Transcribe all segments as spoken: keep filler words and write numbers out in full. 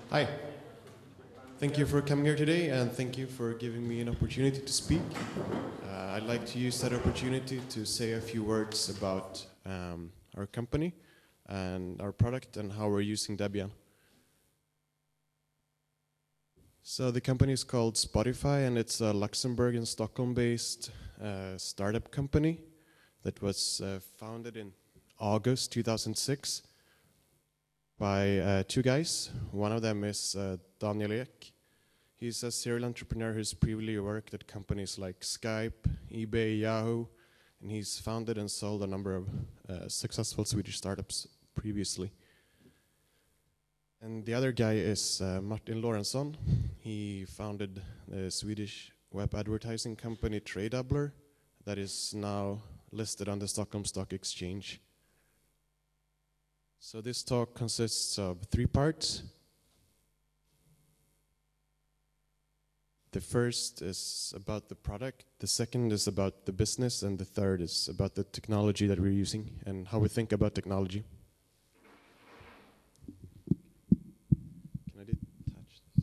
Hi. Thank you for coming here today, and thank you for giving me an opportunity to speak. Uh, I'd like to use that opportunity to say a few words about um, our company and our product and how we're using Debian. So the company is called Spotify, and it's a Luxembourg and Stockholm-based uh, startup company that was uh, founded in August two thousand six by uh, two guys. One of them is uh, Daniel Ek. He's a serial entrepreneur who's previously worked at companies like Skype, eBay, Yahoo, and he's founded and sold a number of uh, successful Swedish startups previously. And the other guy is uh, Martin Lorentzon. He founded the Swedish web advertising company Tradedoubler that is now listed on the Stockholm Stock Exchange. So this talk consists of three parts. The first is about the product, the second is about the business, and the third is about the technology that we're using and how we think about technology. Can I detach this?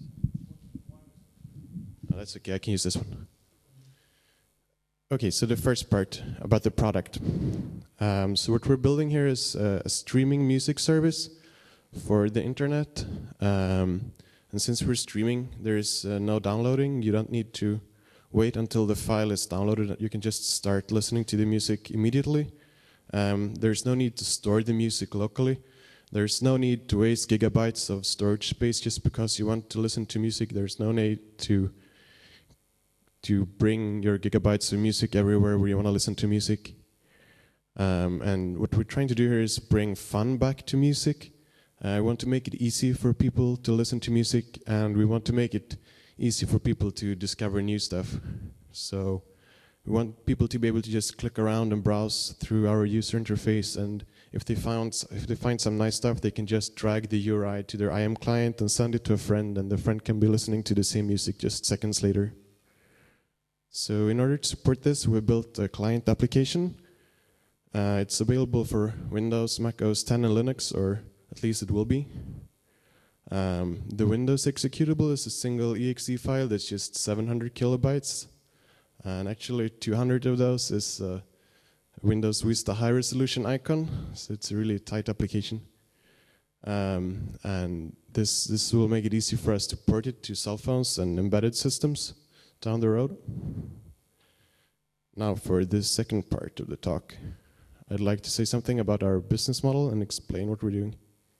Oh, that's okay, I can use this one. Okay, so the first part about the product. Um, so what we're building here is a, a streaming music service for the internet. Um, and since we're streaming, there's uh, no downloading. You don't need to wait until the file is downloaded. You can just start listening to the music immediately. Um, there's no need to store the music locally. There's no need to waste gigabytes of storage space just because you want to listen to music. There's no need to to bring your gigabytes of music everywhere where you want to listen to music. Um, and what we're trying to do here is bring fun back to music. Uh, I want to make it easy for people to listen to music, and we want to make it easy for people to discover new stuff. So we want people to be able to just click around and browse through our user interface, and if they found if they find some nice stuff, they can just drag the U R I to their I M client and send it to a friend, and the friend can be listening to the same music just seconds later. So in order to support this, we built a client application. Uh, it's available for Windows, Mac O S ten, and Linux, or at least it will be. Um, the Windows executable is a single E X E file that's just seven hundred kilobytes. And actually two hundred of those is uh, Windows Vista high resolution icon, so it's a really tight application. Um, and this, this will make it easy for us to port it to cell phones and embedded systems down the road. Now for the second part of the talk, I'd like to say something about our business model and explain what we're doing.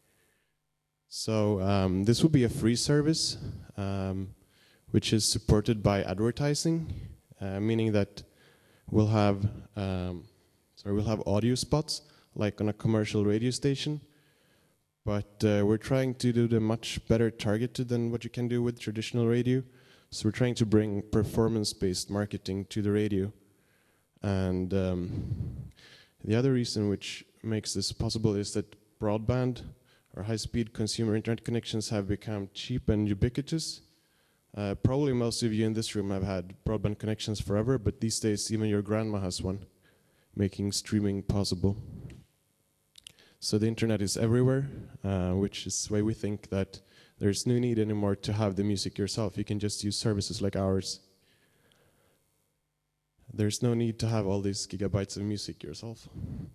So um, this will be a free service, um, which is supported by advertising, uh, meaning that we'll have um, sorry we'll have audio spots like on a commercial radio station, but uh, we're trying to do them much better targeted than what you can do with traditional radio. So we're trying to bring performance-based marketing to the radio. And um, the other reason which makes this possible is that broadband or high-speed consumer internet connections have become cheap and ubiquitous. Uh, probably most of you in this room have had broadband connections forever, but these days even your grandma has one, making streaming possible. So the internet is everywhere, uh, which is why we think that there's no need anymore to have the music yourself. You can just use services like ours. There's no need to have all these gigabytes of music yourself.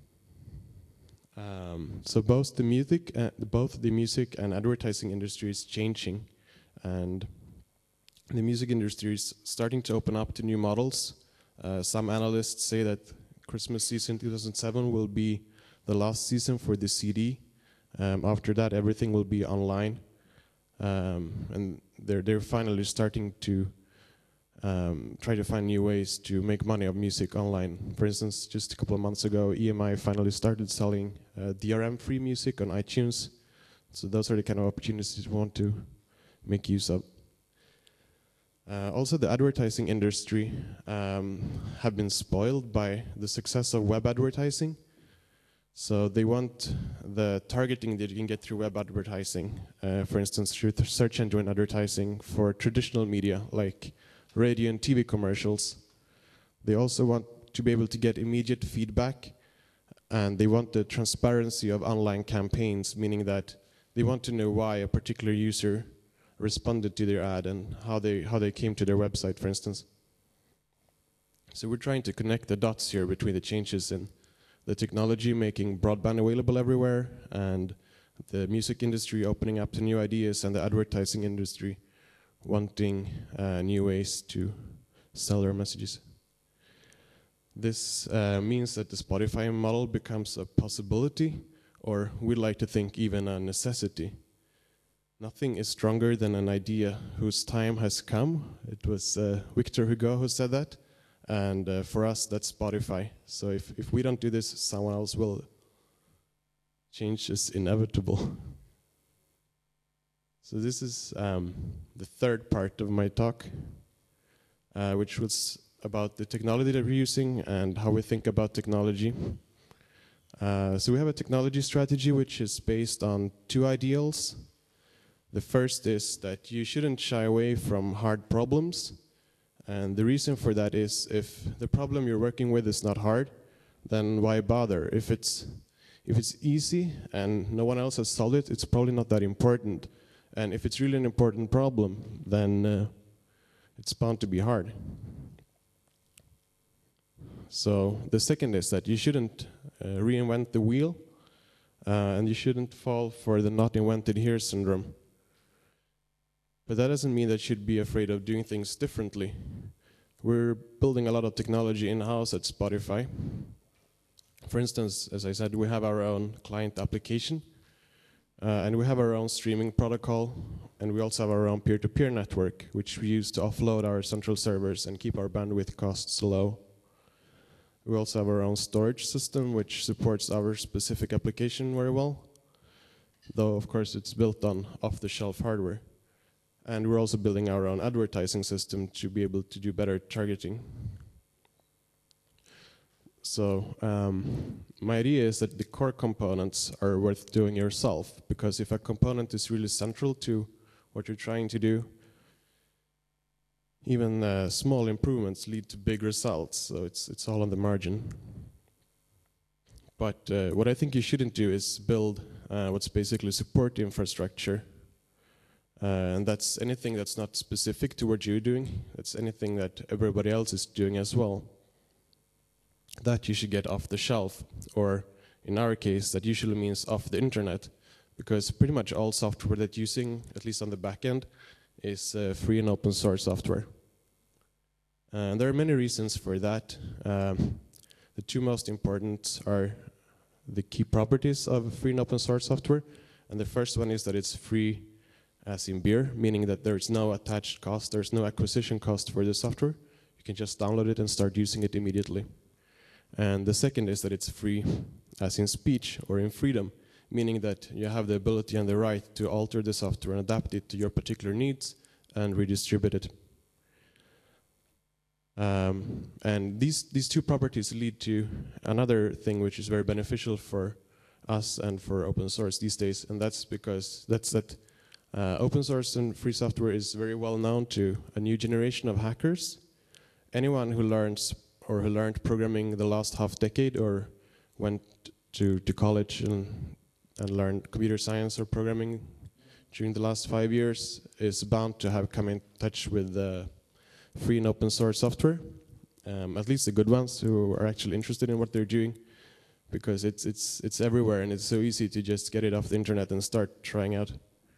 Um, so both the music, uh, both the music and advertising industry is changing, and the music industry is starting to open up to new models. Uh, some analysts say that Christmas season two thousand seven will be the last season for the C D. Um, after that, everything will be online. Um, and they're they're finally starting to um, try to find new ways to make money of music online. For instance, just a couple of months ago, E M I finally started selling uh, D R M-free music on iTunes. So those are the kind of opportunities we want to make use of. Uh, also, the advertising industry um, have been spoiled by the success of web advertising. So they want the targeting that you can get through web advertising, uh, for instance, through search engine advertising for traditional media like radio and T V commercials. They also want to be able to get immediate feedback, and they want the transparency of online campaigns, meaning that they want to know why a particular user responded to their ad and how they how they came to their website, for instance. So we're trying to connect the dots here between the changes in the technology making broadband available everywhere, and the music industry opening up to new ideas, and the advertising industry wanting uh, new ways to sell their messages. This uh, means that the Spotify model becomes a possibility, or we'd like to think even a necessity. Nothing is stronger than an idea whose time has come. It was uh, Victor Hugo who said that, and uh, for us that's Spotify. So if, if we don't do this, someone else will. Change is inevitable. So this is um, the third part of my talk, uh, which was about the technology that we're using and how we think about technology. Uh, so we have a technology strategy which is based on two ideals. The first is that you shouldn't shy away from hard problems. And the reason for that is if the problem you're working with is not hard, then why bother? If it's, if it's easy and no one else has solved it, it's probably not that important. And if it's really an important problem, then uh, it's bound to be hard. So the second is that you shouldn't uh, reinvent the wheel, uh, and you shouldn't fall for the not invented here syndrome. But that doesn't mean that you should be afraid of doing things differently. We're building a lot of technology in-house at Spotify. For instance, as I said, we have our own client application, uh, and we have our own streaming protocol, and we also have our own peer-to-peer network, which we use to offload our central servers and keep our bandwidth costs low. We also have our own storage system, which supports our specific application very well, though of course it's built on off-the-shelf hardware. And we're also building our own advertising system to be able to do better targeting. So um, my idea is that the core components are worth doing yourself, because if a component is really central to what you're trying to do, even uh, small improvements lead to big results, so it's, it's all on the margin. But uh, what I think you shouldn't do is build uh, what's basically support infrastructure. Uh, and that's anything that's not specific to what you're doing. That's anything that everybody else is doing as well. That you should get off the shelf, or in our case, that usually means off the internet, because pretty much all software that you're using, at least on the back end, is uh, free and open source software. Uh, and there are many reasons for that. Um, the two most important are the key properties of free and open source software. And the first one is that it's free as in beer, meaning that there's no attached cost, there's no acquisition cost for the software. You can just download it and start using it immediately. And the second is that it's free as in speech or in freedom, meaning that you have the ability and the right to alter the software and adapt it to your particular needs and redistribute it. Um, and these, these two properties lead to another thing which is very beneficial for us and for open source these days, and that's because that's that uh, open source and free software is very well known to a new generation of hackers. Anyone who learns or who learned programming the last half decade or went to, to college and, and learned computer science or programming during the last five years is bound to have come in touch with uh, free and open source software, um, at least the good ones who are actually interested in what they're doing, because it's, it's, it's everywhere and it's so easy to just get it off the internet and start trying out.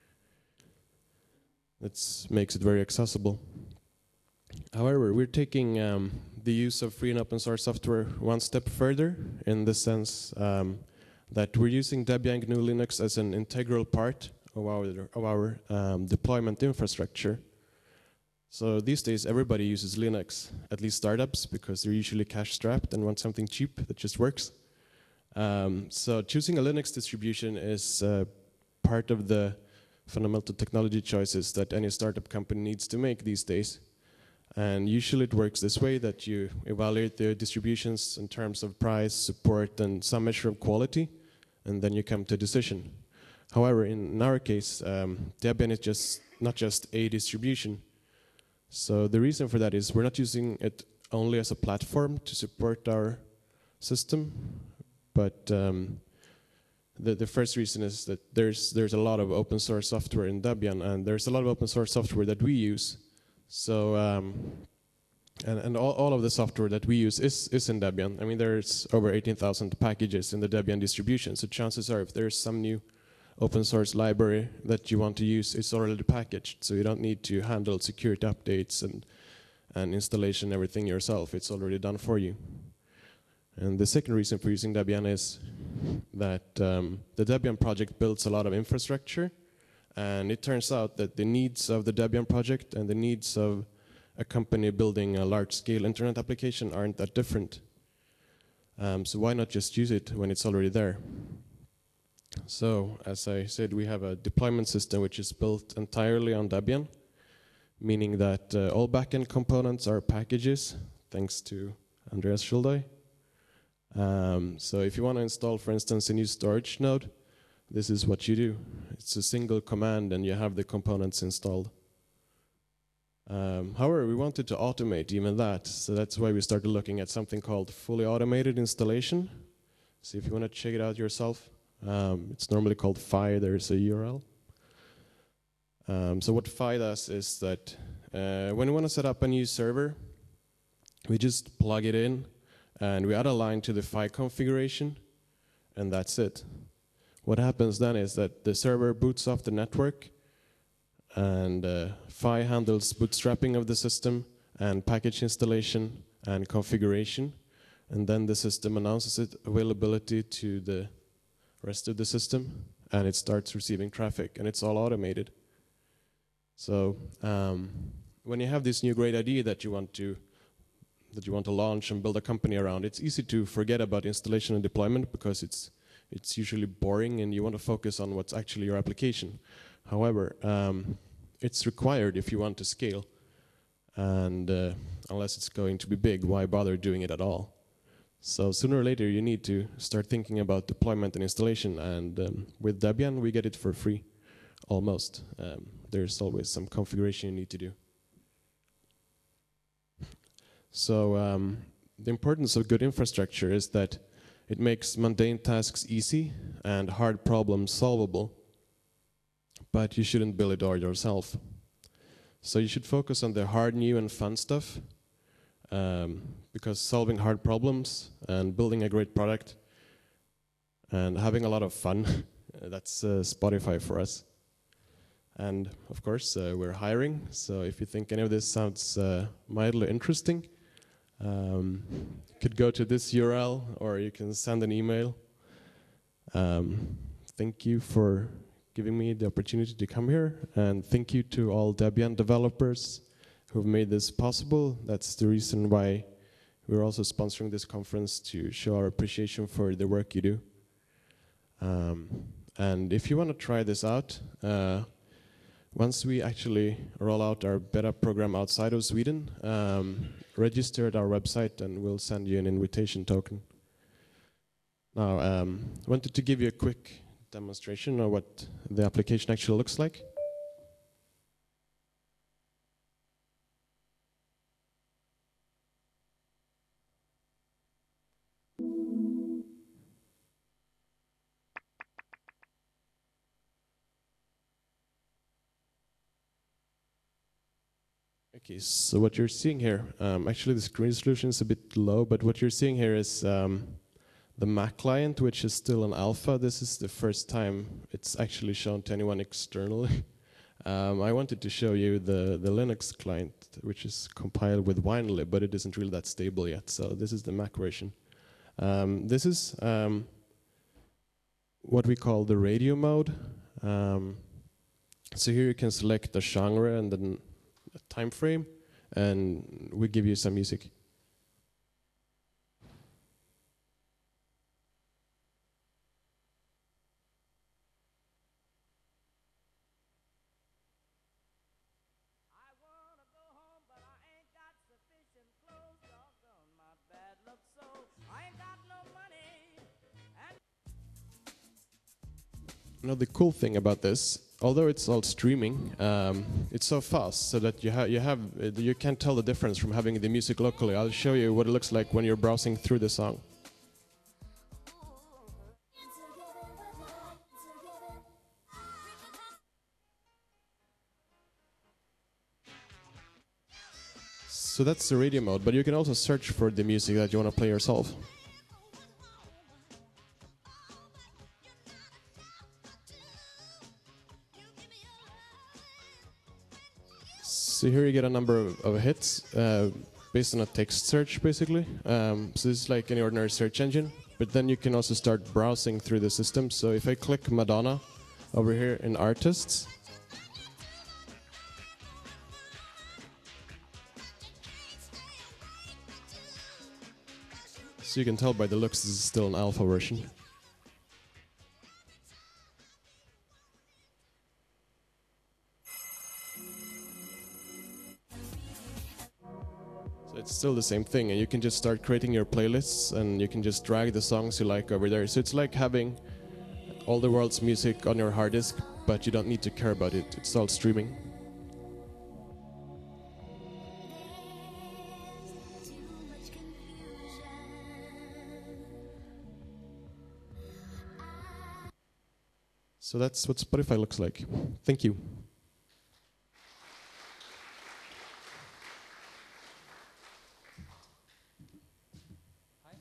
That makes it very accessible. However, we're taking um, the use of free and open source software one step further, in the sense um, that we're using Debian G N U Linux as an integral part of our, of our um, deployment infrastructure. So these days everybody uses Linux, at least startups, because they're usually cash strapped and want something cheap that just works. Um, so choosing a Linux distribution is uh, part of the fundamental technology choices that any startup company needs to make these days. And usually it works this way, that you evaluate the distributions in terms of price, support, and some measure of quality, and then you come to a decision. However, in our case, um, Debian is just not just a distribution. So the reason for that is we're not using it only as a platform to support our system, but um, the, the first reason is that there's there's a lot of open source software in Debian, and there's a lot of open source software that we use. So um, and and all, all of the software that we use is is in Debian. I mean, there's over eighteen thousand packages in the Debian distribution. So chances are, if there's some new open source library that you want to use, it's already packaged. So you don't need to handle security updates and and installation, everything yourself. It's already done for you. And the second reason for using Debian is that um, the Debian project builds a lot of infrastructure, and it turns out that the needs of the Debian project and the needs of a company building a large-scale internet application aren't that different. Um, so why not just use it when it's already there? So, as I said, we have a deployment system which is built entirely on Debian, meaning that uh, all backend components are packages, thanks to Andreas Schuldai. Um, so if you want to install, for instance, a new storage node, this is what you do. It's a single command and you have the components installed. Um, however, we wanted to automate even that, so that's why we started looking at something called fully automated installation. So if you want to check it out yourself, um, it's normally called F I, there's a U R L. Um, so what F I does is that uh, when we want to set up a new server, we just plug it in, and we add a line to the F I configuration, and that's it. What happens then is that the server boots off the network, and uh, F I handles bootstrapping of the system, and package installation, and configuration, and then the system announces its availability to the rest of the system, and it starts receiving traffic, and it's all automated. So um, when you have this new great idea that you want to that you want to launch and build a company around, it's easy to forget about installation and deployment because it's it's usually boring and you want to focus on what's actually your application. However, um, it's required if you want to scale, and uh, unless it's going to be big, why bother doing it at all? So sooner or later you need to start thinking about deployment and installation, and um, with Debian we get it for free, almost. Um, there's always some configuration you need to do. So um, the importance of good infrastructure is that it makes mundane tasks easy and hard problems solvable, but you shouldn't build it all yourself. So you should focus on the hard, new, and fun stuff, um, because solving hard problems and building a great product and having a lot of fun, that's uh, Spotify for us. And of course, uh, we're hiring, so if you think any of this sounds uh, mildly interesting, Um, you could go to this U R L, or you can send an email. Um, thank you for giving me the opportunity to come here, and thank you to all Debian developers who have made this possible. That's the reason why we're also sponsoring this conference, to show our appreciation for the work you do. Um, and if you want to try this out, uh, once we actually roll out our beta program outside of Sweden, um, register at our website and we'll send you an invitation token. Now, um, I wanted to give you a quick demonstration of what the application actually looks like. Okay, so what you're seeing here, um, actually the screen resolution is a bit low, but what you're seeing here is um, the Mac client, which is still in alpha. This is the first time it's actually shown to anyone externally. um, I wanted to show you the, the Linux client, which is compiled with WineLib, but it isn't really that stable yet, so this is the Mac version. Um, this is um, what we call the radio mode. Um, so here you can select the genre and then a time frame, and we give you some music. Now the cool thing about this, although it's all streaming, um, it's so fast so that you have you have uh, you can't tell the difference from having the music locally. I'll show you what it looks like when you're browsing through the song. So that's the radio mode, but you can also search for the music that you want to play yourself. So here you get a number of, of hits uh, based on a text search, basically. Um, so this is like any ordinary search engine, but then you can also start browsing through the system. So if I click Madonna over here in Artists, so you can tell by the looks this is still an alpha version. So it's still the same thing, and you can just start creating your playlists, and you can just drag the songs you like over there. So it's like having all the world's music on your hard disk, but you don't need to care about it. It's all streaming. So that's what Spotify looks like. Thank you. Hi.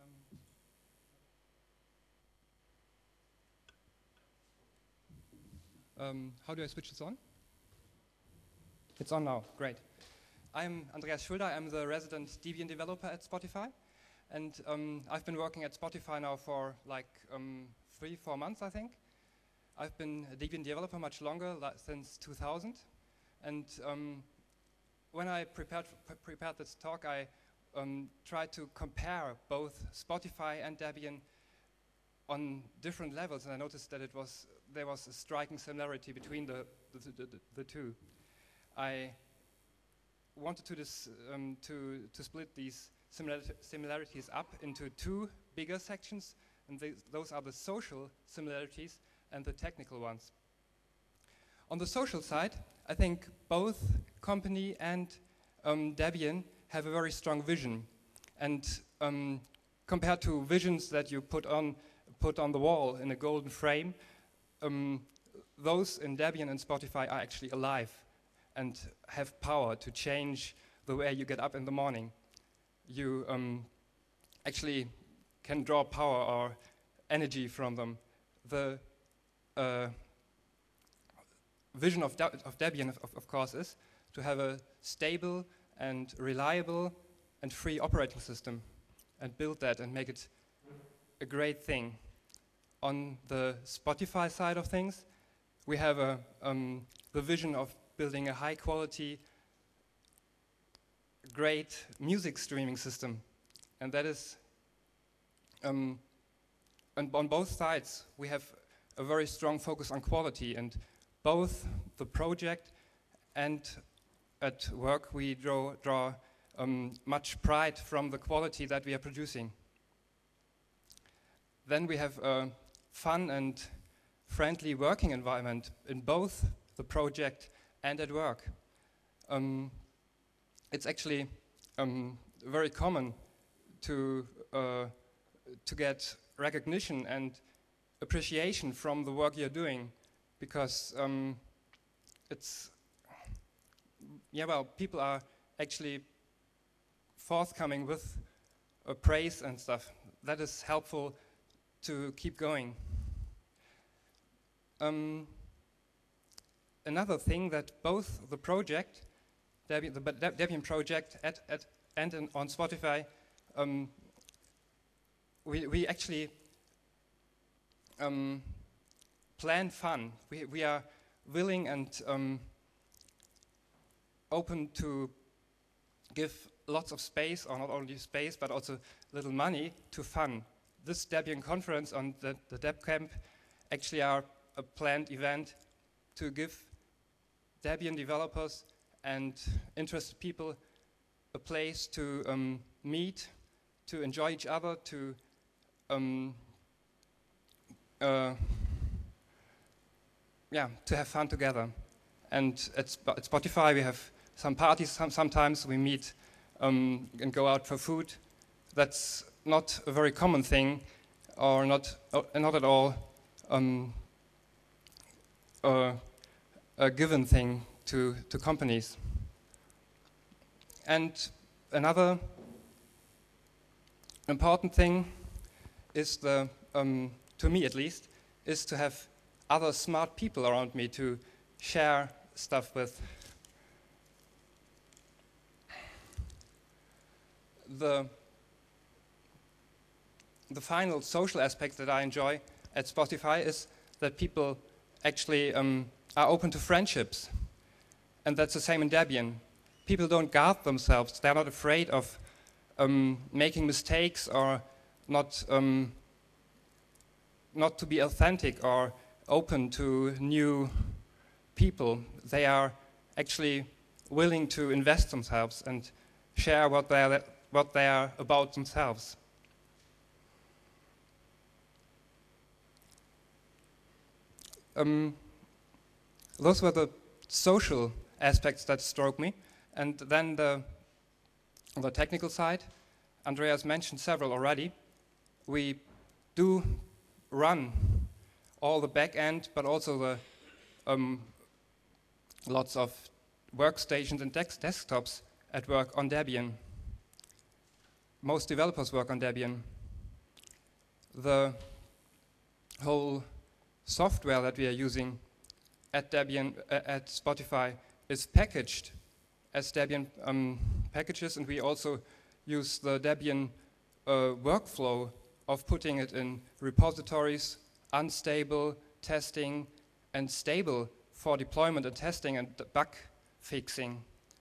Um, um, how do I switch this on? It's on now. Great. I'm Andreas Schulder. I'm the resident Debian developer at Spotify. And um, I've been working at Spotify now for like um, three, four months, I think. I've been a Debian developer much longer, like since two thousand. And um, when I prepared, pre prepared this talk, I um, tried to compare both Spotify and Debian on different levels, and I noticed that it was, there was a striking similarity between the, the, the, the, the two. I wanted to, dis, um, to, to split these similarity, similarities up into two bigger sections, and they, those are the social similarities and the technical ones. On the social side, I think both company and um, Debian have a very strong vision. And um, compared to visions that you put on, put on the wall in a golden frame, um, those in Debian and Spotify are actually alive and have power to change the way you get up in the morning. You um, actually can draw power or energy from them. The Uh, vision of, De of Debian, of, of course, is to have a stable and reliable and free operating system and build that and make it a great thing. On the Spotify side of things, we have a, um, the vision of building a high-quality, great music streaming system. And that is, um, and on both sides, we have a very strong focus on quality, and both the project and at work we draw, draw um, much pride from the quality that we are producing. Then we have a fun and friendly working environment in both the project and at work. Um, it's actually um, very common to, uh, to get recognition and appreciation from the work you're doing, because um, it's, yeah, well, people are actually forthcoming with uh, praise and stuff. That is helpful to keep going. Um, another thing that both the project, Debian, the Debian project at, at, and in, on Spotify, um, we, we actually Um, plan fun. We, we are willing and um, open to give lots of space, or not only space, but also little money to fun. This Debian conference on the, the DebCamp actually are a planned event to give Debian developers and interested people a place to um, meet, to enjoy each other, to um, Uh, yeah, to have fun together. And at, Sp at Spotify we have some parties, some, sometimes we meet um, and go out for food. That's not a very common thing, or not, uh, not at all um, uh, a given thing to, to companies. and another important thing is the, um, to me at least, is to have other smart people around me to share stuff with. The, the final social aspect that I enjoy at Spotify is that people actually um, are open to friendships. And that's the same in Debian. People don't guard themselves. They're not afraid of um, making mistakes or not, um, not to be authentic or open to new people. They are actually willing to invest themselves and share what they are, what they are about themselves. Um, those were the social aspects that struck me. And then the, the technical side, Andreas mentioned several already. We do run all the back end, but also the um, lots of workstations and desk desktops at work on Debian. Most developers work on Debian. The whole software that we are using at Debian, uh, at Spotify, is packaged as Debian um, packages, and we also use the Debian uh, workflow of putting it in repositories, unstable, testing, and stable for deployment and testing and bug fixing.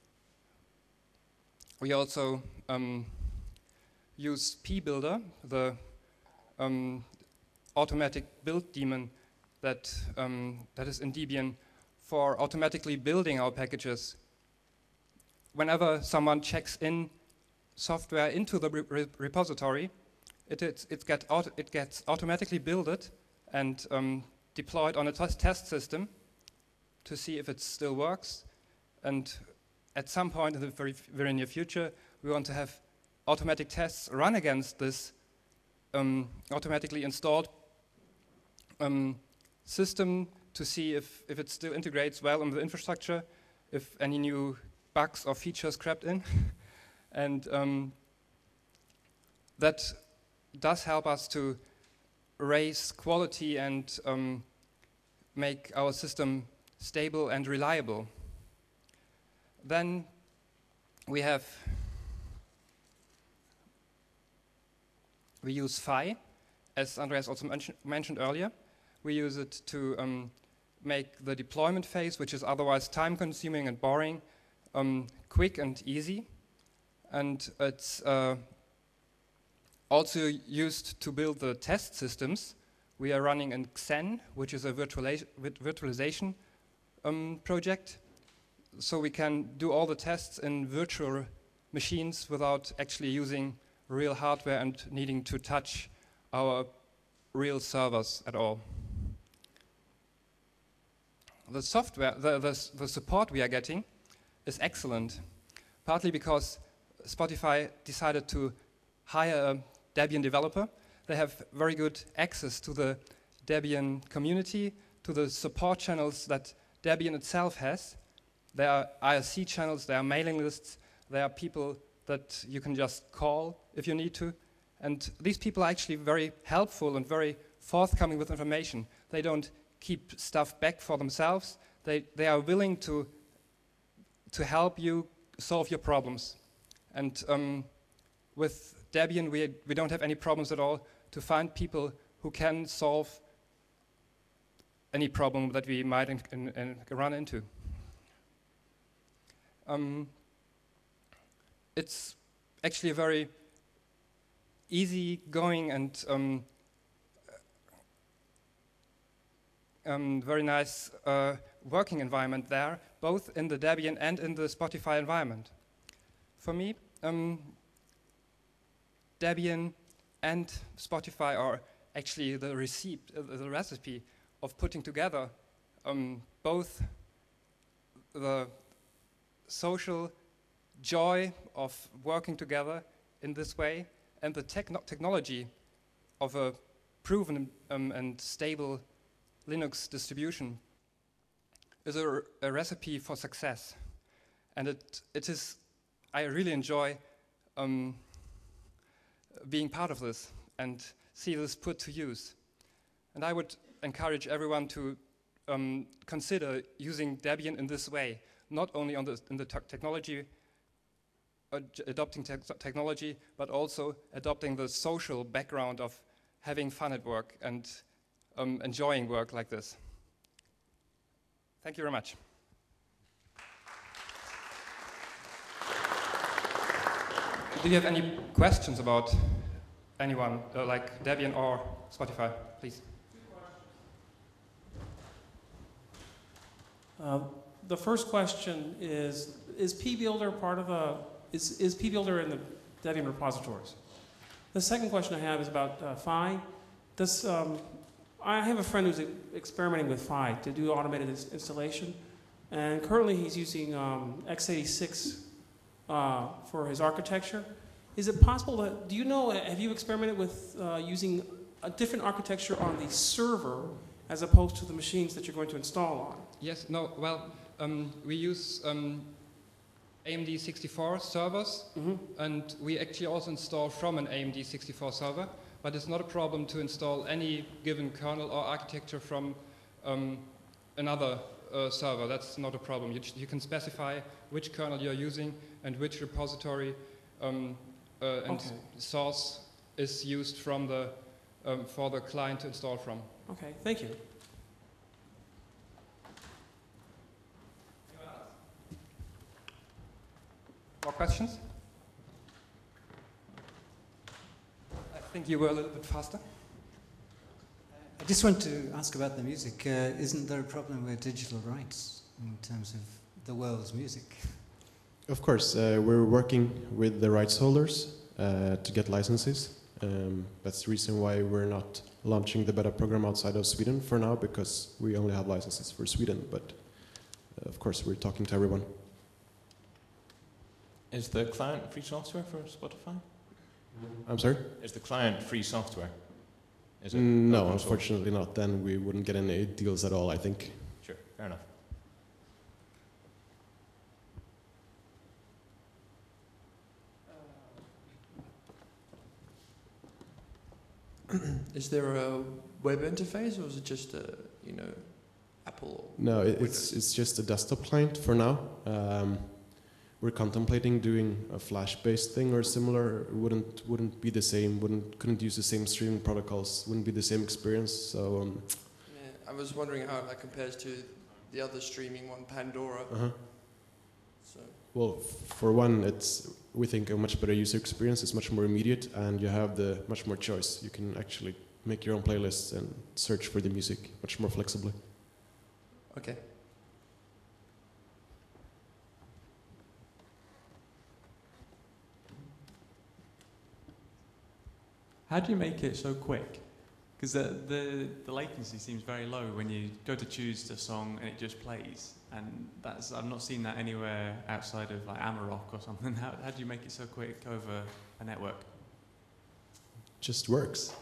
We also um, use pbuilder, the um, automatic build daemon that, um, that is in Debian, for automatically building our packages. Whenever someone checks in software into the re re repository, it, it, it, get auto it gets automatically builded and um, deployed on a test system to see if it still works. And at some point in the very, very near future, we want to have automatic tests run against this um, automatically installed um, system to see if, if it still integrates well in the infrastructure, if any new bugs or features crept in. And um, that does help us to raise quality and um, make our system stable and reliable. Then we have, we use F I, as Andreas also mention, mentioned earlier. We use it to um, make the deployment phase, which is otherwise time-consuming and boring, um, quick and easy. And it's uh, also used to build the test systems. We are running in Xen, which is a virtualiza virtualization um, project. So we can do all the tests in virtual machines without actually using real hardware and needing to touch our real servers at all. The software, the, the, the support we are getting is excellent, partly because Spotify decided to hire a Debian developer. They have very good access to the Debian community, to the support channels that Debian itself has. There are I R C channels, there are mailing lists, there are people that you can just call if you need to. And these people are actually very helpful and very forthcoming with information. They don't keep stuff back for themselves. They, they are willing to, to help you solve your problems. And um, with Debian, we, we don't have any problems at all to find people who can solve any problem that we might in, in, in run into. Um, it's actually a very easy-going and um, um, very nice uh, working environment there, both in the Debian and in the Spotify environment. For me, um, Debian and Spotify are actually the recipe, uh, the recipe of putting together um, both the social joy of working together in this way and the techno technology of a proven um, and stable Linux distribution is a, a recipe for success. And it, it is I really enjoy um, being part of this and see this put to use. And I would encourage everyone to um, consider using Debian in this way, not only on the, in the te technology, uh, adopting te technology, but also adopting the social background of having fun at work and um, enjoying work like this. Thank you very much. Do you have any questions about anyone, uh, like Debian or Spotify, please? Uh, the first question is, is pBuilder part of a, is, is pBuilder in the Debian repositories? The second question I have is about uh, Phi. Does, um, I have a friend who's experimenting with Phi to do automated ins installation, and currently he's using um, x eighty-six uh, for his architecture. Is it possible that, do you know, have you experimented with uh, using a different architecture on the server as opposed to the machines that you're going to install on? Yes, no, well, um, we use um, A M D sixty-four servers, mm-hmm. and we actually also install from an A M D sixty-four server, but it's not a problem to install any given kernel or architecture from um, another uh, server. That's not a problem. You, you can specify which kernel you're using and which repository um, uh, and okay. source is used from the, um, for the client to install from. Okay, thank you. More questions? I think you were a little bit faster. I just want to ask about the music. Uh, isn't there a problem with digital rights in terms of the world's music? Of course, uh, we're working with the rights holders uh, to get licenses. Um, that's the reason why we're not launching the beta program outside of Sweden for now, because we only have licenses for Sweden, but uh, of course we're talking to everyone. Is the client free software for Spotify? I'm sorry? Is the client free software? Is it no, unfortunately not. Then we wouldn't get any deals at all, I think. Sure, fair enough. Is there a web interface, or is it just a, you know, Apple? No, it, it's it's just a desktop client for now. Um, we're contemplating doing a Flash-based thing or similar. It wouldn't wouldn't be the same. Wouldn't couldn't use the same streaming protocols. Wouldn't be the same experience. So. Um, yeah, I was wondering how that compares to the other streaming one, Pandora. Uh-huh. So. Well, for one, it's we think a much better user experience. It's much more immediate, and you have the much more choice. You can actually make your own playlists and search for the music much more flexibly. Okay. How do you make it so quick? Because the, the the latency seems very low when you go to choose the song and it just plays. And that's I've not seen that anywhere outside of like Amarok or something. How, how do you make it so quick over a network? Just works.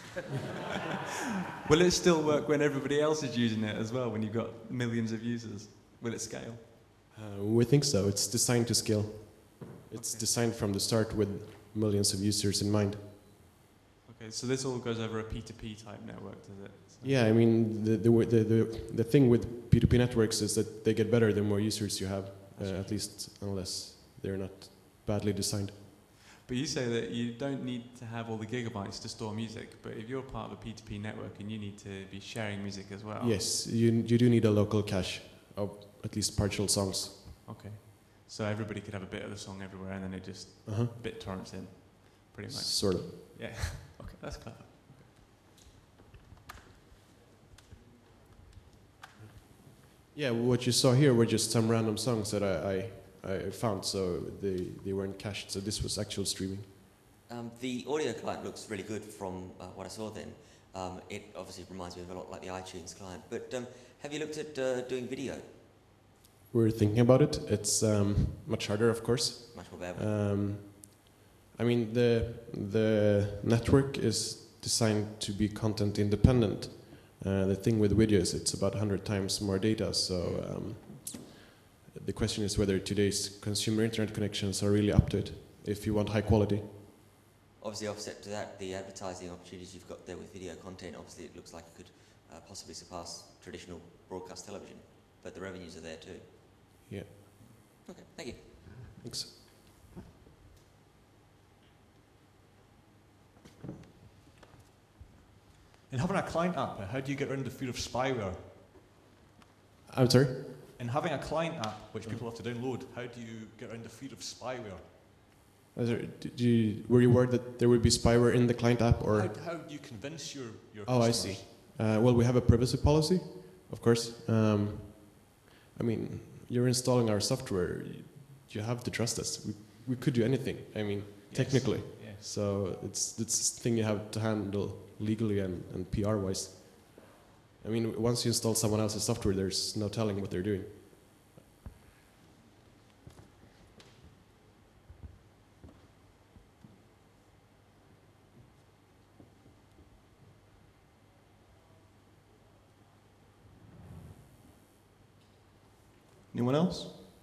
Will it still work when everybody else is using it as well, when you've got millions of users? Will it scale? Uh, we think so. It's designed to scale. It's okay. Designed from the start with millions of users in mind. Okay, so this all goes over a P two P type network, does it? So yeah, I mean, the, the, the, the, the thing with P two P networks is that they get better the more users you have, uh, at least unless they're not badly designed. But you say that you don't need to have all the gigabytes to store music, but if you're part of a P two P network and you need to be sharing music as well. Yes, you, you do need a local cache of at least partial songs. Okay, so everybody could have a bit of the song everywhere and then it just uh-huh. bit torrents in, pretty much. Sort of. Yeah, okay, that's clever. Yeah, what you saw here were just some random songs that I, I, I found, so they, they weren't cached, so this was actual streaming. Um, the audio client looks really good from uh, what I saw then. Um, it obviously reminds me of a lot like the iTunes client, but um, have you looked at uh, doing video? We're thinking about it. It's um, much harder, of course. Much more bearable. Um, I mean, the, the network is designed to be content independent. Uh, the thing with videos, it's about one hundred times more data, so um, the question is whether today's consumer internet connections are really up to it, if you want high quality. Obviously, offset to that, the advertising opportunities you've got there with video content, obviously it looks like it could uh, possibly surpass traditional broadcast television, but the revenues are there too. Yeah. Okay, thank you. Thanks. In having a client app, how do you get around the fear of spyware? I'm sorry? In having a client app, which people have to download, how do you get around the fear of spyware? Was there- Did you, were you worried that there would be spyware in the client app, or? How, how do you convince your, your Oh, I customers? see. Uh, well, we have a privacy policy, of course. Um, I mean, you're installing our software. You, you have to trust us. We, we could do anything. I mean, Yes. technically. Yes. So it's it's a thing you have to handle legally and, and P R-wise. I mean, once you install someone else's software, there's no telling what they're doing. Anyone else?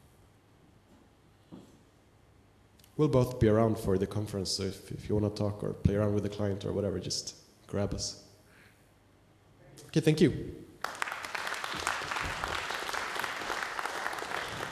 We'll both be around for the conference, so if, if you want to talk or play around with the client or whatever, just grab us. Okay, thank you.